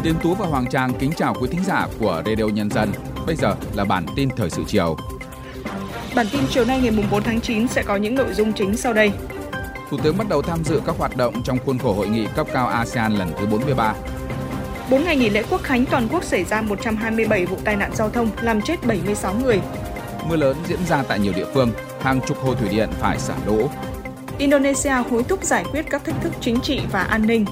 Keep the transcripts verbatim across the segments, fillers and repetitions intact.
Tiến Tú và Hoàng Trang kính chào quý thính giả của Radio Nhân dân. Bây giờ là bản tin thời sự chiều. Bản tin chiều nay ngày bốn tháng chín sẽ có những nội dung chính sau đây. Thủ tướng bắt đầu tham dự các hoạt động trong khuôn khổ hội nghị cấp cao a sê an lần thứ bốn mươi ba. bốn ngày nghỉ lễ Quốc khánh toàn quốc xảy ra một trăm hai mươi bảy vụ tai nạn giao thông, làm chết bảy mươi sáu người. Mưa lớn diễn ra tại nhiều địa phương, hàng chục hồ thủy điện phải xả lũ. Indonesia hối thúc giải quyết các thách thức chính trị và an ninh.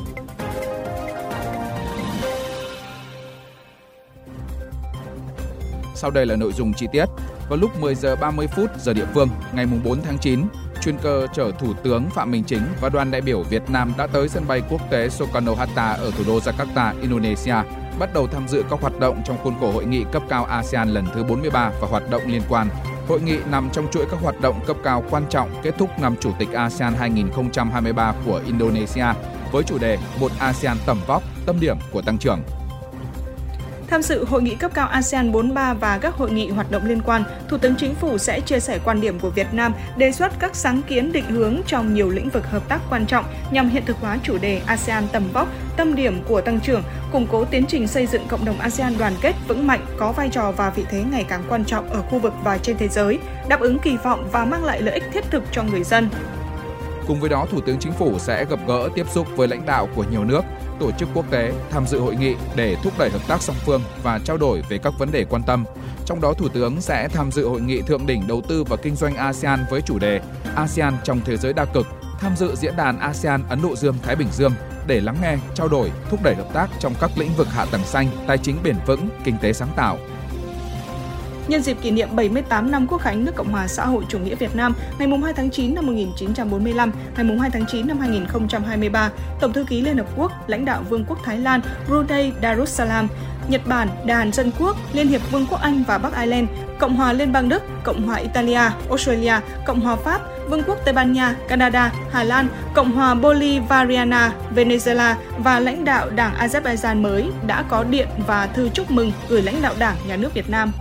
Sau đây là nội dung chi tiết. Vào lúc mười giờ ba mươi phút giờ địa phương, ngày bốn tháng chín, chuyên cơ chở Thủ tướng Phạm Minh Chính và đoàn đại biểu Việt Nam đã tới sân bay quốc tế Soekarno-Hatta ở thủ đô Jakarta, Indonesia, bắt đầu tham dự các hoạt động trong khuôn khổ hội nghị cấp cao a sê an lần thứ bốn mươi ba và hoạt động liên quan. Hội nghị nằm trong chuỗi các hoạt động cấp cao quan trọng kết thúc năm Chủ tịch a sê an hai không hai ba của Indonesia với chủ đề Một a sê an tầm vóc, tâm điểm của tăng trưởng. Tham dự hội nghị cấp cao a sê an bốn mươi ba và các hội nghị hoạt động liên quan, Thủ tướng Chính phủ sẽ chia sẻ quan điểm của Việt Nam, đề xuất các sáng kiến định hướng trong nhiều lĩnh vực hợp tác quan trọng nhằm hiện thực hóa chủ đề a sê an tầm vóc, tâm điểm của tăng trưởng, củng cố tiến trình xây dựng cộng đồng a sê an đoàn kết, vững mạnh, có vai trò và vị thế ngày càng quan trọng ở khu vực và trên thế giới, đáp ứng kỳ vọng và mang lại lợi ích thiết thực cho người dân. Cùng với đó, Thủ tướng Chính phủ sẽ gặp gỡ tiếp xúc với lãnh đạo của nhiều nước, tổ chức quốc tế tham dự hội nghị để thúc đẩy hợp tác song phương và trao đổi về các vấn đề quan tâm. Trong đó, Thủ tướng sẽ tham dự hội nghị thượng đỉnh đầu tư và kinh doanh a sê an với chủ đề a sê an trong thế giới đa cực, tham dự diễn đàn a sê an Ấn Độ Dương-Thái Bình Dương để lắng nghe, trao đổi, thúc đẩy hợp tác trong các lĩnh vực hạ tầng xanh, tài chính bền vững, kinh tế sáng tạo. Nhân dịp kỷ niệm bảy mươi tám năm Quốc khánh nước Cộng hòa xã hội chủ nghĩa Việt Nam, ngày hai tháng chín năm một nghìn chín trăm bốn mươi lăm, ngày hai tháng chín năm hai nghìn không trăm hai mươi ba, Tổng thư ký Liên Hợp Quốc, lãnh đạo Vương quốc Thái Lan, Brunei Darussalam, Nhật Bản, Đài Hàn Dân Quốc, Liên hiệp Vương quốc Anh và Bắc Ireland, Cộng hòa Liên bang Đức, Cộng hòa Italia, Australia, Cộng hòa Pháp, Vương quốc Tây Ban Nha, Canada, Hà Lan, Cộng hòa Bolivariana, Venezuela và lãnh đạo Đảng Azerbaijan mới đã có điện và thư chúc mừng gửi lãnh đạo Đảng, Nhà nước Việt Nam.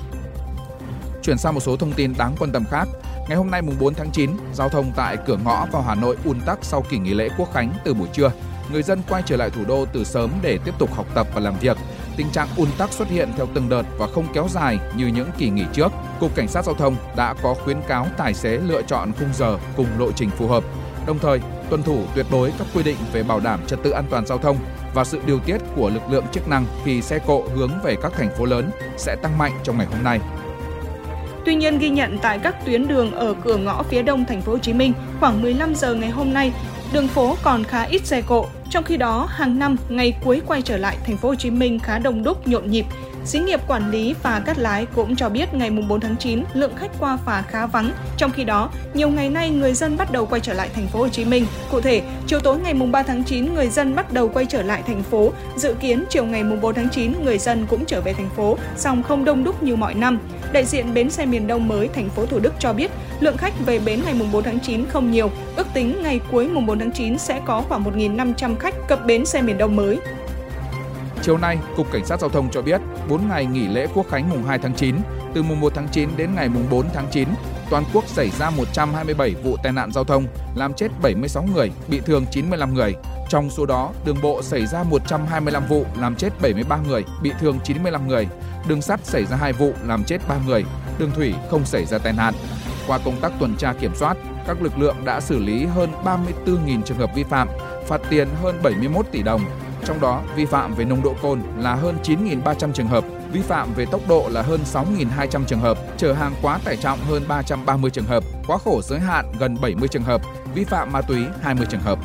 Chuyển sang một số thông tin đáng quan tâm khác. Ngày hôm nay mùng bốn tháng chín, giao thông tại cửa ngõ vào Hà Nội ùn tắc sau kỳ nghỉ lễ Quốc khánh từ buổi trưa. Người dân quay trở lại thủ đô từ sớm để tiếp tục học tập và làm việc. Tình trạng ùn tắc xuất hiện theo từng đợt và không kéo dài như những kỳ nghỉ trước. Cục Cảnh sát Giao thông đã có khuyến cáo tài xế lựa chọn khung giờ cùng lộ trình phù hợp. Đồng thời, tuân thủ tuyệt đối các quy định về bảo đảm trật tự an toàn giao thông và sự điều tiết của lực lượng chức năng khi xe cộ hướng về các thành phố lớn sẽ tăng mạnh trong ngày hôm nay. Tuy nhiên, ghi nhận tại các tuyến đường ở cửa ngõ phía đông thành phố Hồ Chí Minh, khoảng mười lăm giờ ngày hôm nay, đường phố còn khá ít xe cộ. Trong khi đó, hàng năm ngày cuối quay trở lại thành phố Hồ Chí Minh khá đông đúc, nhộn nhịp. Xí nghiệp quản lý phà Cát Lái cũng cho biết ngày bốn tháng chín lượng khách qua phà khá vắng. Trong khi đó, nhiều ngày nay người dân bắt đầu quay trở lại thành phố Hồ Chí Minh. Cụ thể, chiều tối ngày ba tháng chín người dân bắt đầu quay trở lại thành phố. Dự kiến chiều ngày bốn tháng chín người dân cũng trở về thành phố, song không đông đúc như mọi năm. Đại diện bến xe miền Đông mới thành phố Thủ Đức cho biết lượng khách về bến ngày bốn tháng chín không nhiều. Ước tính ngày cuối mùng bốn tháng chín sẽ có khoảng một nghìn năm trăm khách cập bến xe miền Đông mới. Chiều nay, Cục Cảnh sát Giao thông cho biết bốn ngày nghỉ lễ Quốc khánh mùng hai tháng chín, từ mùng một tháng chín đến ngày mùng bốn tháng chín, toàn quốc xảy ra một trăm hai mươi bảy vụ tai nạn giao thông, làm chết bảy mươi sáu người, bị thương chín mươi lăm người. Trong số đó, đường bộ xảy ra một trăm hai mươi lăm vụ, làm chết bảy mươi ba người, bị thương chín mươi lăm người. Đường sắt xảy ra hai vụ, làm chết ba người. Đường thủy không xảy ra tai nạn. Qua công tác tuần tra kiểm soát, các lực lượng đã xử lý hơn ba mươi tư nghìn trường hợp vi phạm, phạt tiền hơn bảy mươi mốt tỷ đồng. Trong đó, vi phạm về nồng độ cồn là hơn chín nghìn ba trăm trường hợp, vi phạm về tốc độ là hơn sáu nghìn hai trăm trường hợp, chở hàng quá tải trọng hơn ba trăm ba mươi trường hợp, quá khổ giới hạn gần bảy mươi trường hợp, vi phạm ma túy hai mươi trường hợp.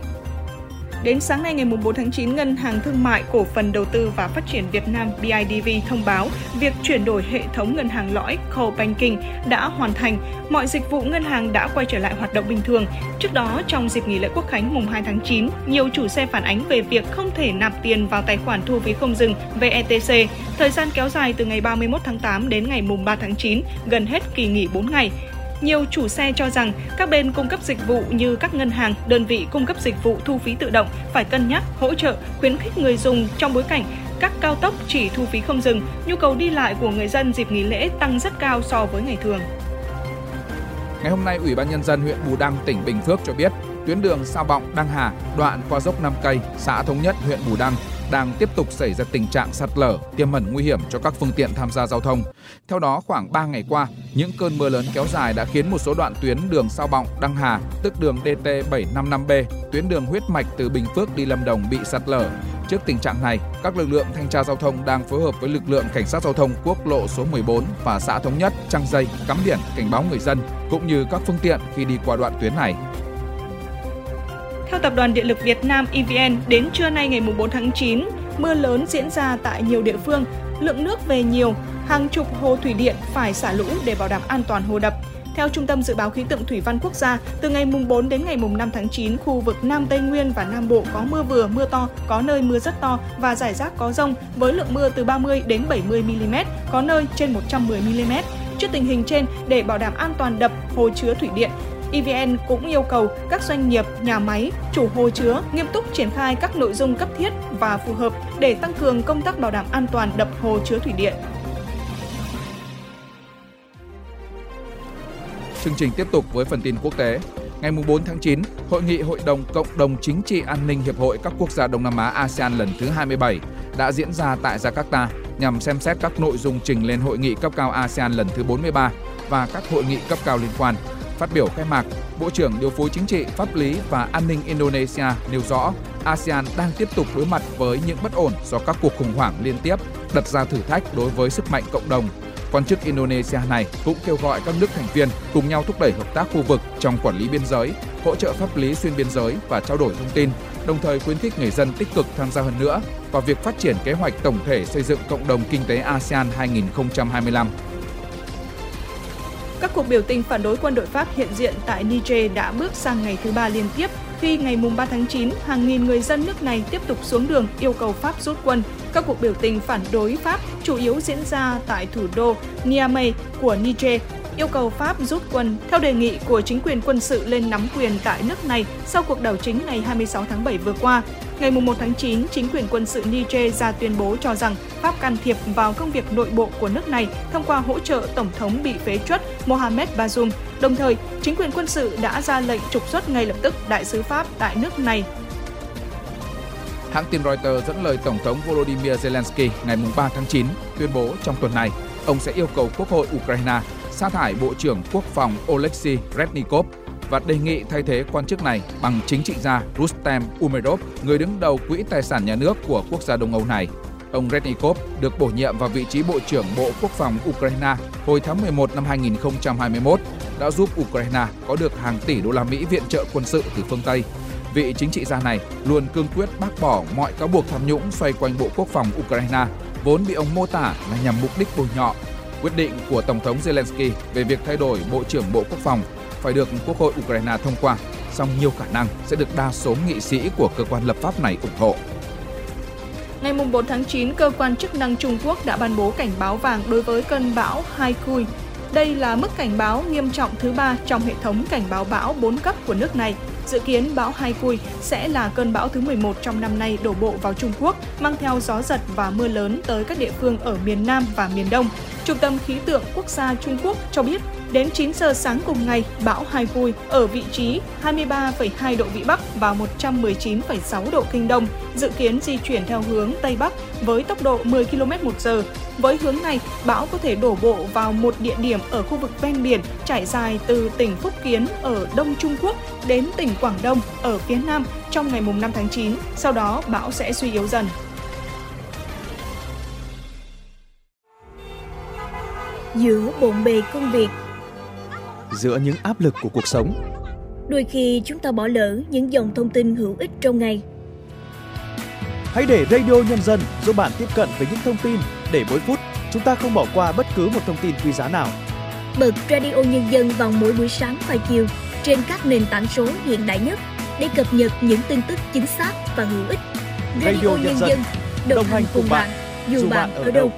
Đến sáng nay ngày bốn tháng chín, Ngân hàng Thương mại Cổ phần Đầu tư và Phát triển Việt Nam bê i đê vê thông báo việc chuyển đổi hệ thống ngân hàng lõi Core Banking đã hoàn thành. Mọi dịch vụ ngân hàng đã quay trở lại hoạt động bình thường. Trước đó, trong dịp nghỉ lễ Quốc khánh mùng hai tháng chín, nhiều chủ xe phản ánh về việc không thể nạp tiền vào tài khoản thu phí không dừng vê e tê xê. Thời gian kéo dài từ ngày ba mươi mốt tháng tám đến ngày mùng ba tháng chín, gần hết kỳ nghỉ bốn ngày. Nhiều chủ xe cho rằng các bên cung cấp dịch vụ như các ngân hàng, đơn vị cung cấp dịch vụ thu phí tự động phải cân nhắc, hỗ trợ, khuyến khích người dùng trong bối cảnh các cao tốc chỉ thu phí không dừng, nhu cầu đi lại của người dân dịp nghỉ lễ tăng rất cao so với ngày thường. Ngày hôm nay, Ủy ban Nhân dân huyện Bù Đăng, tỉnh Bình Phước cho biết tuyến đường Sao Bọng - Đăng Hà, đoạn qua dốc năm cây, xã Thống Nhất, huyện Bù Đăng đang tiếp tục xảy ra tình trạng sạt lở, tiềm ẩn nguy hiểm cho các phương tiện tham gia giao thông. Theo đó, khoảng ba ngày qua, những cơn mưa lớn kéo dài đã khiến một số đoạn tuyến đường Sao Bọng, Đăng Hà, tức đường D T bảy năm năm B, tuyến đường huyết mạch từ Bình Phước đi Lâm Đồng bị sạt lở. Trước tình trạng này, các lực lượng thanh tra giao thông đang phối hợp với lực lượng cảnh sát giao thông quốc lộ số mười bốn và xã Thống Nhất trăng dây, cắm biển cảnh báo người dân cũng như các phương tiện khi đi qua đoạn tuyến này. Theo Tập đoàn Điện lực Việt Nam E V N, đến trưa nay ngày bốn tháng chín, mưa lớn diễn ra tại nhiều địa phương, lượng nước về nhiều, hàng chục hồ thủy điện phải xả lũ để bảo đảm an toàn hồ đập. Theo Trung tâm Dự báo Khí tượng Thủy văn Quốc gia, từ ngày bốn đến ngày năm tháng chín, khu vực Nam Tây Nguyên và Nam Bộ có mưa vừa, mưa to, có nơi mưa rất to và rải rác có dông với lượng mưa từ ba mươi đến bảy mươi mi-li-mét, có nơi trên một trăm mười mi-li-mét. Trước tình hình trên, để bảo đảm an toàn đập, hồ chứa thủy điện, E V N cũng yêu cầu các doanh nghiệp, nhà máy, chủ hồ chứa nghiêm túc triển khai các nội dung cấp thiết và phù hợp để tăng cường công tác bảo đảm an toàn đập hồ chứa thủy điện. Chương trình tiếp tục với phần tin quốc tế. Ngày bốn tháng chín, Hội nghị Hội đồng Cộng đồng Chính trị An ninh Hiệp hội các quốc gia Đông Nam Á a sê an lần thứ hai mươi bảy đã diễn ra tại Jakarta nhằm xem xét các nội dung trình lên Hội nghị cấp cao a sê an lần thứ bốn mươi ba và các hội nghị cấp cao liên quan. Phát biểu khai mạc, Bộ trưởng Điều phối Chính trị, Pháp lý và An ninh Indonesia nêu rõ a sê an đang tiếp tục đối mặt với những bất ổn do các cuộc khủng hoảng liên tiếp, đặt ra thử thách đối với sức mạnh cộng đồng. Quan chức Indonesia này cũng kêu gọi các nước thành viên cùng nhau thúc đẩy hợp tác khu vực trong quản lý biên giới, hỗ trợ pháp lý xuyên biên giới và trao đổi thông tin, đồng thời khuyến khích người dân tích cực tham gia hơn nữa vào việc phát triển kế hoạch tổng thể xây dựng cộng đồng kinh tế a sê an hai không hai lăm. Các cuộc biểu tình phản đối quân đội Pháp hiện diện tại Niger đã bước sang ngày thứ ba liên tiếp khi ngày ba tháng chín, hàng nghìn người dân nước này tiếp tục xuống đường yêu cầu Pháp rút quân. Các cuộc biểu tình phản đối Pháp chủ yếu diễn ra tại thủ đô Niamey của Niger, yêu cầu Pháp rút quân theo đề nghị của chính quyền quân sự lên nắm quyền tại nước này sau cuộc đảo chính ngày hai mươi sáu tháng bảy vừa qua. Ngày một tháng chín, chính quyền quân sự Niger ra tuyên bố cho rằng Pháp can thiệp vào công việc nội bộ của nước này thông qua hỗ trợ Tổng thống bị phế truất Mohamed Bazoum. Đồng thời, chính quyền quân sự đã ra lệnh trục xuất ngay lập tức đại sứ Pháp tại nước này. Hãng tin Reuters dẫn lời Tổng thống Volodymyr Zelensky ngày ba tháng chín tuyên bố trong tuần này, ông sẽ yêu cầu Quốc hội Ukraine sa thải Bộ trưởng Quốc phòng Oleksiy Reznikov và đề nghị thay thế quan chức này bằng chính trị gia Rustem Umerov, người đứng đầu Quỹ Tài sản Nhà nước của quốc gia Đông Âu này. Ông Reznikov được bổ nhiệm vào vị trí Bộ trưởng Bộ Quốc phòng Ukraine hồi tháng mười một năm hai nghìn không trăm hai mươi mốt, đã giúp Ukraine có được hàng tỷ đô la Mỹ viện trợ quân sự từ phương Tây. Vị chính trị gia này luôn cương quyết bác bỏ mọi cáo buộc tham nhũng xoay quanh Bộ Quốc phòng Ukraine, vốn bị ông mô tả là nhằm mục đích bôi nhọ. Quyết định của Tổng thống Zelensky về việc thay đổi Bộ trưởng Bộ Quốc phòng phải được Quốc hội Ukraine thông qua, song nhiều khả năng sẽ được đa số nghị sĩ của cơ quan lập pháp này ủng hộ. Ngày bốn tháng chín, cơ quan chức năng Trung Quốc đã ban bố cảnh báo vàng đối với cơn bão Haikui. Đây là mức cảnh báo nghiêm trọng thứ ba trong hệ thống cảnh báo bão bốn cấp của nước này. Dự kiến bão Haikui sẽ là cơn bão thứ mười một trong năm nay đổ bộ vào Trung Quốc, mang theo gió giật và mưa lớn tới các địa phương ở miền Nam và miền Đông. Trung tâm Khí tượng Quốc gia Trung Quốc cho biết, đến chín giờ sáng cùng ngày, bão Haikui ở vị trí hai mươi ba phẩy hai độ Vĩ Bắc và một trăm mười chín phẩy sáu độ Kinh Đông, dự kiến di chuyển theo hướng Tây Bắc với tốc độ mười ki lô mét một giờ. Với hướng này, bão có thể đổ bộ vào một địa điểm ở khu vực ven biển trải dài từ tỉnh Phúc Kiến ở Đông Trung Quốc đến tỉnh Quảng Đông ở phía Nam trong ngày năm tháng chín, sau đó bão sẽ suy yếu dần. Giữa bộn bề công việc, giữa những áp lực của cuộc sống, đôi khi chúng ta bỏ lỡ những dòng thông tin hữu ích trong ngày. Hãy để Radio Nhân dân giúp bạn tiếp cận với những thông tin để mỗi phút chúng ta không bỏ qua bất cứ một thông tin quý giá nào. Bật Radio Nhân dân vào mỗi buổi sáng và chiều trên các nền tảng số hiện đại nhất để cập nhật những tin tức chính xác và hữu ích. Radio, Radio Nhân, Nhân dân, dân đồng, đồng hành cùng bạn, bạn dù bạn ở đâu.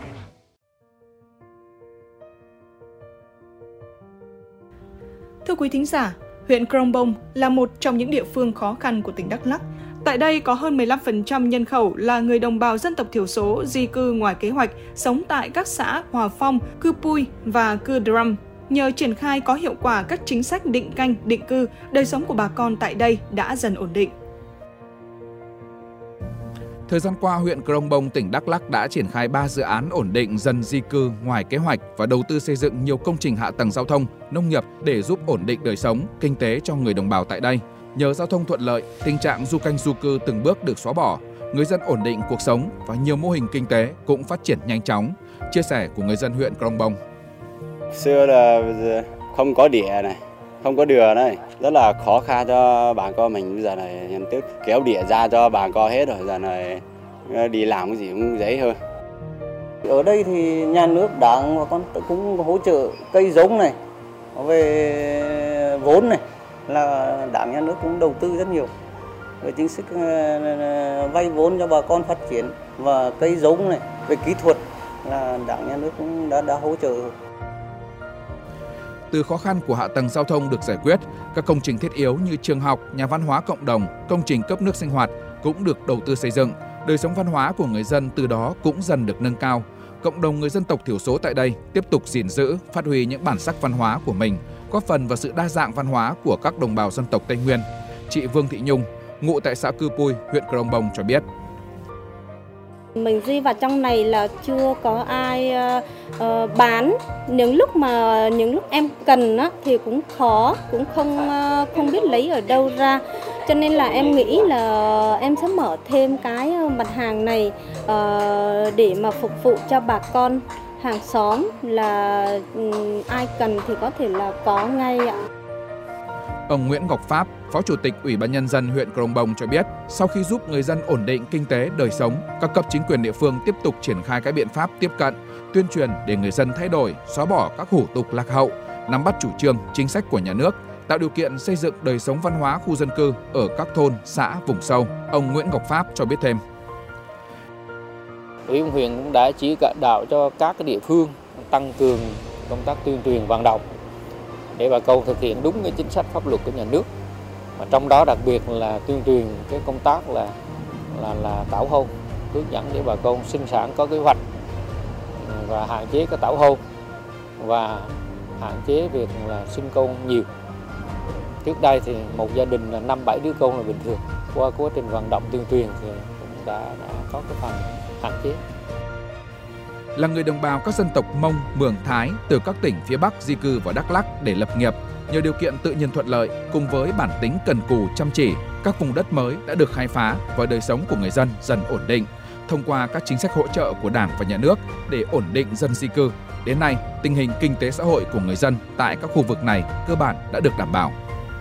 Thưa quý thính giả, huyện Krông Bông là một trong những địa phương khó khăn của tỉnh Đắk Lắk. Tại đây có hơn mười lăm phần trăm nhân khẩu là người đồng bào dân tộc thiểu số di cư ngoài kế hoạch, sống tại các xã Hòa Phong, Cư Pui và Cư Đram. Nhờ triển khai có hiệu quả các chính sách định canh, định cư, đời sống của bà con tại đây đã dần ổn định. Thời gian qua, huyện Krông Bông, tỉnh Đắk Lắk đã triển khai ba dự án ổn định dân di cư ngoài kế hoạch và đầu tư xây dựng nhiều công trình hạ tầng giao thông, nông nghiệp để giúp ổn định đời sống, kinh tế cho người đồng bào tại đây. Nhờ giao thông thuận lợi, tình trạng du canh du cư từng bước được xóa bỏ, người dân ổn định cuộc sống và nhiều mô hình kinh tế cũng phát triển nhanh chóng. Chia sẻ của người dân huyện Krông Bông. Xưa là không có đĩa này, không có đường này, rất là khó khăn cho bà con mình. Bây giờ này nhân tức kéo đĩa ra cho bà con hết rồi, giờ này đi làm cái gì cũng dễ hơn. Ở đây thì nhà nước đảng và con cũng hỗ trợ cây giống này, về vốn này, là đảng nhà nước cũng đầu tư rất nhiều về chính sách vay vốn cho bà con phát triển, và cây giống này, về kỹ thuật là đảng nhà nước cũng đã đã hỗ trợ. Từ khó khăn của hạ tầng giao thông được giải quyết, các công trình thiết yếu như trường học, nhà văn hóa cộng đồng, công trình cấp nước sinh hoạt cũng được đầu tư xây dựng. Đời sống văn hóa của người dân từ đó cũng dần được nâng cao. Cộng đồng người dân tộc thiểu số tại đây tiếp tục gìn giữ, phát huy những bản sắc văn hóa của mình, góp phần vào sự đa dạng văn hóa của các đồng bào dân tộc Tây Nguyên. Chị Vương Thị Nhung, ngụ tại xã Cư Pui, huyện Krông Bông cho biết. Mình duy vào trong này là chưa có ai uh, bán. Những lúc mà những lúc em cần á, thì cũng khó, cũng không uh, không biết lấy ở đâu ra. Cho nên là em nghĩ là em sẽ mở thêm cái mặt hàng này uh, để mà phục vụ cho bà con hàng xóm, là um, ai cần thì có thể là có ngay ạ. Ông Nguyễn Ngọc Pháp, Phó Chủ tịch Ủy ban Nhân dân huyện Krông Bông cho biết, sau khi giúp người dân ổn định kinh tế, đời sống, các cấp chính quyền địa phương tiếp tục triển khai các biện pháp tiếp cận, tuyên truyền để người dân thay đổi, xóa bỏ các hủ tục lạc hậu, nắm bắt chủ trương, chính sách của nhà nước, tạo điều kiện xây dựng đời sống văn hóa khu dân cư ở các thôn, xã, vùng sâu. Ông Nguyễn Ngọc Pháp cho biết thêm. Ủy ban huyện cũng đã chỉ đạo cho các địa phương tăng cường công tác tuyên truyền vận động để bà con thực hiện đúng cái chính sách pháp luật của nhà nước, mà trong đó đặc biệt là tuyên truyền cái công tác là là là tảo hôn, hướng dẫn để bà con sinh sản có kế hoạch và hạn chế cái tảo hôn và hạn chế việc là sinh con nhiều. Trước đây thì một gia đình là năm bảy đứa con là bình thường. Qua quá trình vận động tuyên truyền thì cũng đã, đã có cái phần hạn chế. Là người đồng bào các dân tộc Mông, Mường, Thái từ các tỉnh phía Bắc di cư vào Đắk Lắk để lập nghiệp, nhờ điều kiện tự nhiên thuận lợi cùng với bản tính cần cù chăm chỉ, các vùng đất mới đã được khai phá và đời sống của người dân dần ổn định thông qua các chính sách hỗ trợ của Đảng và Nhà nước để ổn định dân di cư. Đến nay, tình hình kinh tế xã hội của người dân tại các khu vực này cơ bản đã được đảm bảo.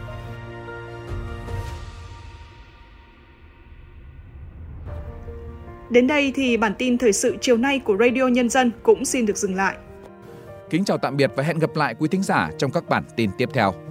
Đến đây thì bản tin thời sự chiều nay của Radio Nhân dân cũng xin được dừng lại. Kính chào tạm biệt và hẹn gặp lại quý thính giả trong các bản tin tiếp theo.